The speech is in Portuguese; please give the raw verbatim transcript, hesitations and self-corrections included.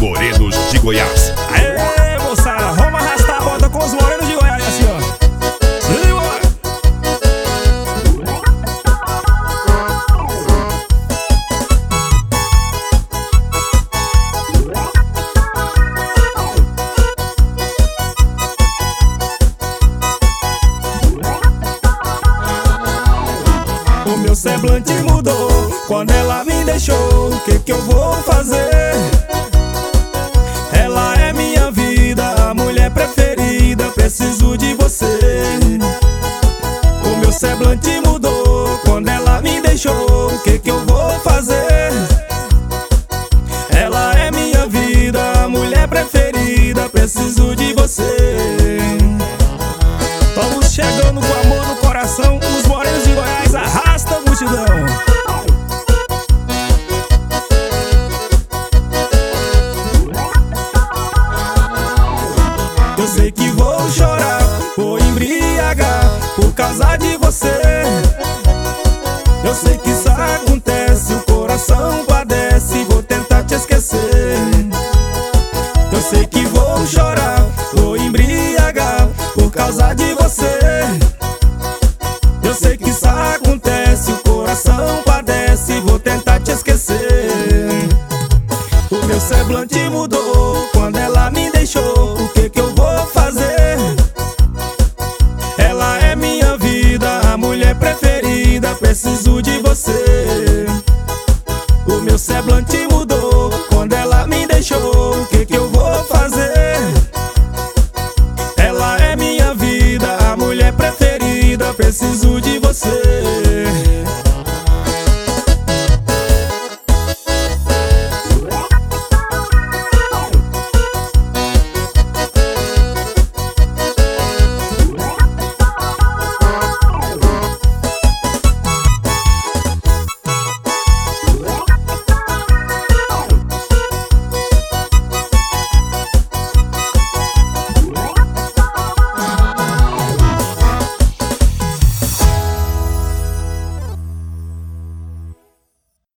morenos de Goiás. Aê, moçada, vamos arrastar a bota com os morenos de Goiás, assim, ó. Simbora! O meu semblante mudou quando ela me deixou. O que que eu vou fazer? Ela é minha vida, a mulher preferida. Preciso de você. O meu semblante mudou quando ela me deixou. O que que eu vou fazer? Ela é minha vida, a mulher preferida. Preciso de você. Estamos chegando com amor no coração. Os morenos de Goiás, arrasta a multidão. Eu sei que vou chorar, vou embriagar por causa de você. Eu sei que isso acontece, o coração padece. Vou tentar te esquecer. Eu sei que vou chorar, vou embriagar por causa de você. Eu sei que isso acontece, o coração padece. Vou tentar te esquecer. O meu semblante mudou quando ela me deixou. O que que eu vou fazer? Ela é minha vida, a mulher preferida. Preciso de você. O meu semblante mudou